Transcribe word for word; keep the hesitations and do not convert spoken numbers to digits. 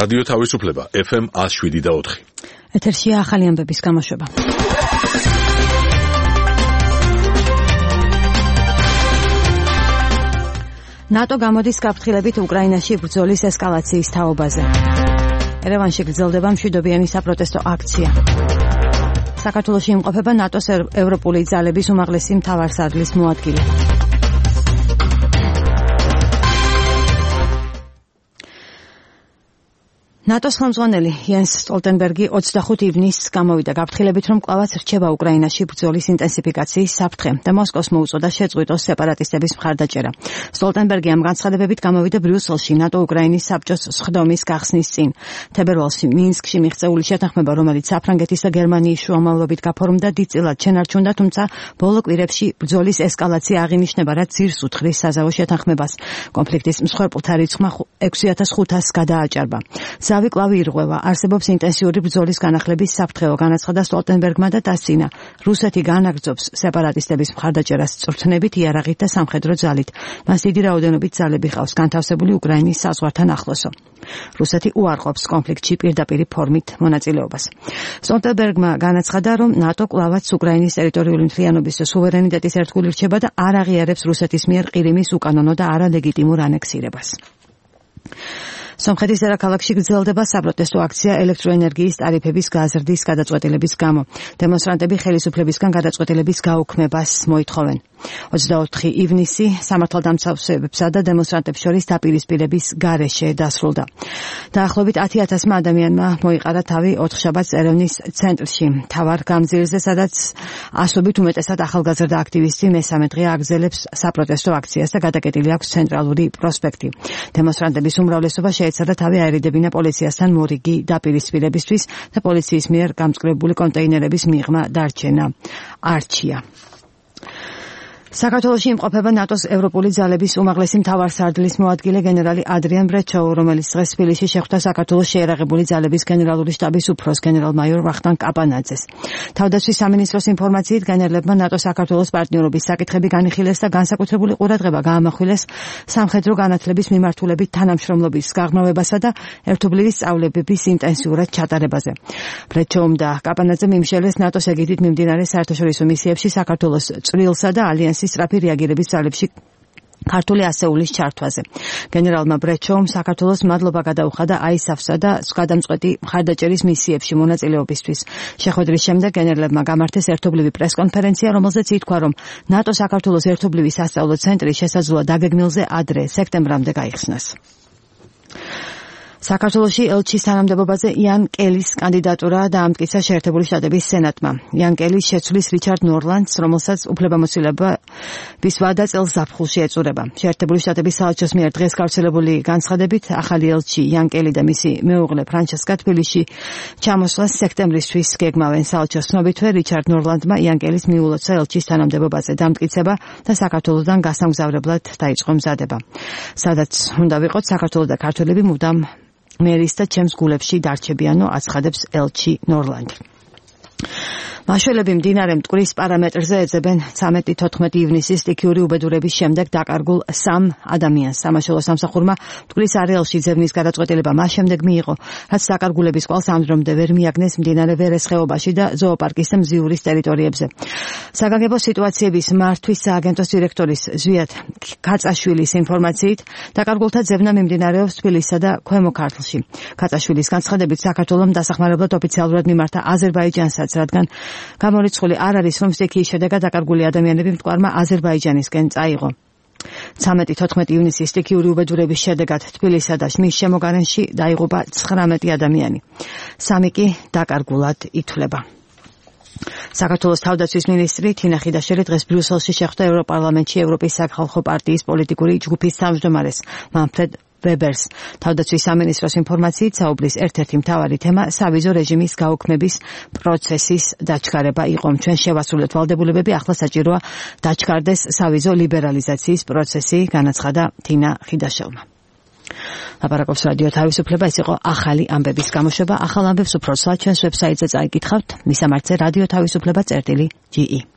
რადიო თავისუფლება ეფ ემ one oh seven და four. ეთერშია ახალი ამბების გამოშვება. ნატო გამოდის გაფრთხილებით უკრაინაში ბრძოლის ესკალაციის თაობაზე. ერევანში გრძელდება მშვიდობიანი საპროტესტო აქცია. საქართველოში იმყოფება ნატოს ევროპული ძალების უმაღლესი მთავარსარდლის მოადგილე. ნატოს ხელმძღვანელი იენს სტოლტენბერგი ოცდახუთი ივნისს გამოვიდა გაფრთხილებით, რომ კვლავაც რჩება უკრაინაში ბრძოლის ინტენსიფიკაციის საფრთხე და მოსკოვს მოუწოდა შეწყვიტოს სეპარატისტების მხარდაჭერა. სტოლტენბერგი ამ განცხადებებით გამოვიდა ბრიუსელში ნატო უკრაინის საბჭოს სხდომის გახსნის წინ. თებერვალში მინსკში მიღწეული შეთანხმება, რომელიც საფრანგეთის და გერმანიის შუამავლობით გაფორმდა, დიდწილად შენარჩუნდა, თუმცა ბოლო კვირებში ბრძოლის ესკალაცია აღინიშნება, რაც ძირს უთხრის საზავო შეთანხმებას. კონფლიქტის მსხვერპლთა რიცხვმა ექვსი ათას ხუთასს გადააჭარბა. ზავი კლავი ირღვევა, არსებობს ინტენსიური ბრძოლის განახლების საფრთხეო, განაცხადა სტოლტენბერგმა და დასცინა. რუსეთი განაგრძობს სეპარატისტების მხარდაჭერას წვრთნებით, იარაღით და სამხედრო ძალით. მას დიდი რაოდენობით ძალები ყავს განთავსებული უკრაინის საზღვართან ახლოსო. რუსეთი უარყოფს კონფლიქტში პირდაპირი ფორმით მონაწილეობას. სტოლტენბერგმა განაცხადა, რომ ნატო კვლავაც უკრაინის ტერიტორიული მთლიანობის და სუვერენიტეტის ერთგული რჩება და არ აღიარებს რუსეთის მიერ ყირიმის უკანონო და არალეგიტიმურ ანექსირებას. სომხეთის დედაქალაქში გრძელდება საპროტესტო აქცია ელექტროენერგიის ტარიფების გაზრდის გადაწყვეტილების გამო. დემონსტრანტები ხელისუფლებისგან გადაწყვეტილების გაუქმებას მოითხოვენ. ოცდაოთხი ივნისი სამართალდამცავებებსა და დემონსტრანტებს შორის დაპირისპირების გარეშე დასრულდა. დაახლოებით ათი ათასმა ადამიანმა მოიყარა თავი ოთხშაბათს ერევნის ცენტრში, მთავარ გამზირზე, სადაც ასობით უმეტესად ახალგაზრდა აქტივისტი მესამე დღე აგრძელებს საპროტესტო აქციას და გადაკეტილი აქვს ცენტრალური პროსპექტი. დემონსტრანტების უმრავლესობა შეეცადა თავი აერიდებინა პოლიციასთან მორიგი დაპირისპირებისთვის და პოლიციის მიერ გამწკრებული კონტეინერების მიღმა დარჩენა არჩია. საქართველოში იმყოფება ნატოს ევროპული ძალების უმაღლესი მთავარსარდლის მოადგილე გენერალი ადრიან ბრეჩოუ, რომელიც დღეს თბილისში შეხვდა საქართველოს შეიარაღებული ძალების გენერალური შტაბის უფროს გენერალ-მაიორ ვახტანგ კაპანაძეს. თავდაცვის სამინისტროს ინფორმაციით გენერლებმა ნატოს საქართველოს პარტნიორობის საკითხები განიხილეს და განსაკუთრებული ყურადღება გაამახვილეს სამხედრო განათლების მიმართულებით თანამშრომლობის გაღრმავებასა და ერთობლივი სწავლებების ინტენსიურად ჩატარებაზე. ბრეჩოუმ და კაპანაძემ იმშელეს ნატოს ეგიდით მიმდინარე საერთაშორისო მისიებში საქართველოს წვრილსა და ალიანსის სწრაფი რეაგირების ძალებში ქართული ასეულის ჩართვაზე. გენერალმა ბრეჩოუმ საქართველოს მადლობა გადაუხადა აისაფსა და გადამწყვეტი მხარდაჭერის მისიებში მონაწილეობისთვის. შეხვედრის შემდეგ გენერლებმა გამართეს ერთობლივი პრესკონფერენცია, რომელზეც ითქვა, რომ ნატო საქართველოს ერთობლივი სასწავლო ცენტრი შესაძლოა დაგეგმილზე ადრე სექტემბრამდე გაიხსნას. საქართველოში ელჩის თანამდებობაზე იან კელის კანდიდატურა დაამტკიცა შეერთებული შტატების სენატმა. იან კელის შეცვლის რიჩარდ ნორლანდს, რომელსაც უფლებამოსილების ვადა წელს ზაფხულში ეწურება. შეერთებული შტატების საელჩოს მიერ დღეს გავრცელებული განცხადებით, ახალი ელჩი იან კელი და მისი მეუღლე ფრანჩესკა თბილისში ჩამოსვლას სექტემბრისთვის გეგმავენ. საელჩოს ცნობითვე რიჩარდ ნორლანდმა იან კელის მიულოცა ელჩის თანამდებობაზე დამტკიცება და საქართველოსთან გასამგზავრებლად დაიწყო მზადება. სადაც უნდა ვიყოთ, საქართველო და ქართველები მუდამ მერის და ჩემს გულებში დარჩებიანო, აცხადებს ელჩი ნორლანდი. მაშველები მდინარე მტკვრის პარამეტრზე ეძებენ ცამეტი თოთხმეტი ივნისის სტიქიური უბედურების შემდეგ დაკარგულ სამ ადამიანს. სამაშველო სამსახურმა მტკვრის არეალში ძებნის გადაწყვეტილება მას შემდეგ მიიღო, რაც დაკარგულების კვალს ამდრომდე ვერ მიაგნეს მდინარე ვერეს ხეობაში და ზოოპარკის და მზიურის ტერიტორიებზე. საგანგებო სიტუაციების მართვის სააგენტოს დირექტორის ზვიად კაცაშვილის ინფორმაციით, დაკარგულთა ძებნა მიმდინარეობს თბილისსა და ქვემო ქართლში. კაცაშვილის განცხადებით, საქართველოს დასახმარებლად ოფიციალურად მიმართა აზერბაიჯანსაც, რადგან გამორიცხული არ არის, რომ სტიქიის შედეგად დაკარგული ადამიანები მტკვარმა აზერბაიჯანისკენ წაიღო. ცამეტი თოთხმეტი ივნისის სტიქიური უბედურების შედეგად თბილისსა და მის შემოგარენში დაიღუპა ცხრამეტი ადამიანი. სამი კი დაკარგულად ითვლება. საქართველოს თავდაცვის მინისტრი თინა ხიდაშელი დღეს ბრიუსელში შეხვდა ევროპარლამენტში ევროპის სახალხო პარტიის პოლიტიკური ჯგუფის თავმჯდომარეს მანფრედ ვებერს. თავდაცვის სამინისტროს ინფორმაციით, საუბრის ერთ-ერთი მთავარი თემა სავიზო რეჟიმის გაუქმების პროცესის დაჩქარება იყო. ჩვენ შევასრულეთ ვალდებულებები, ახლა საჭიროა დაჩქარდეს სავიზო ლიბერალიზაციის პროცესი, განაცხადა თინა ხიდაშელმა. ლაპარაკობს რადიო თავისუფლება, ეს იყო ახალი ამბების გამოშვება. ახალ ამბებს უფრო სულ ჩვენს ვებსაიტზე წაიკითხავთ. მისამართზე რადიო თავისუფლება წერტილი ჯი ი.